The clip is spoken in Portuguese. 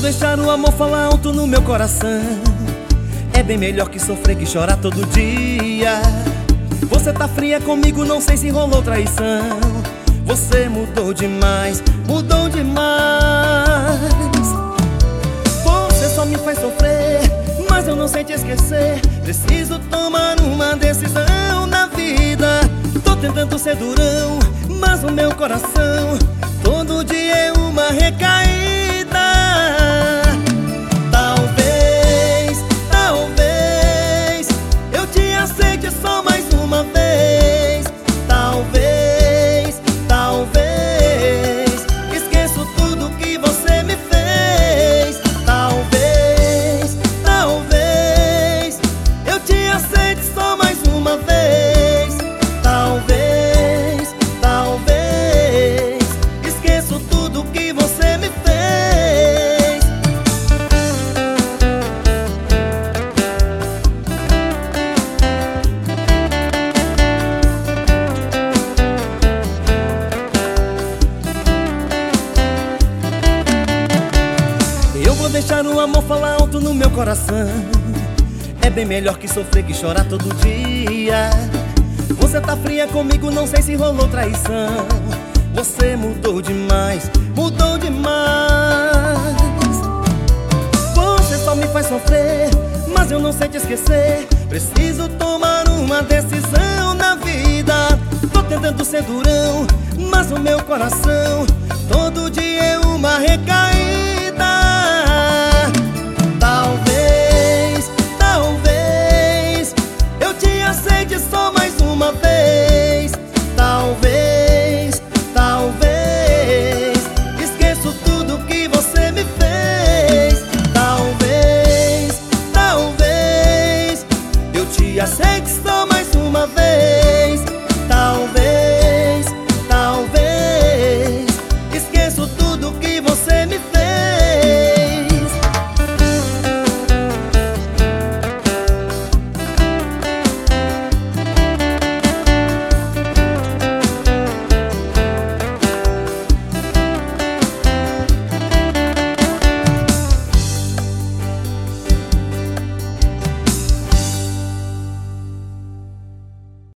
deixar o amor falar alto no meu coração. É bem melhor que sofrer, que chorar todo dia. Você tá fria comigo, não sei se rolou traição. Você mudou demais, mudou demais. Você só me faz sofrer, mas eu não sei te esquecer. Preciso tomar uma decisão na vida. Tô tentando ser durão, mas o meu coração todo dia é uma recaída. Talvez, talvez eu te aceite só mais uma vez. Talvez, talvez esqueço tudo que você me fez. Talvez, talvez eu te aceite só mais uma vez. Talvez, talvez esqueço tudo que você me fez. Eu vou deixar o amor falar alto no meu coração. É bem melhor que sofrer, que chorar todo dia. Você tá fria comigo, não sei se rolou traição. Você mudou demais, mudou demais. Você só me faz sofrer, mas eu não sei te esquecer. Preciso tomar uma decisão na vida. Tô tentando ser durão, mas o meu coração todo dia é uma recaída.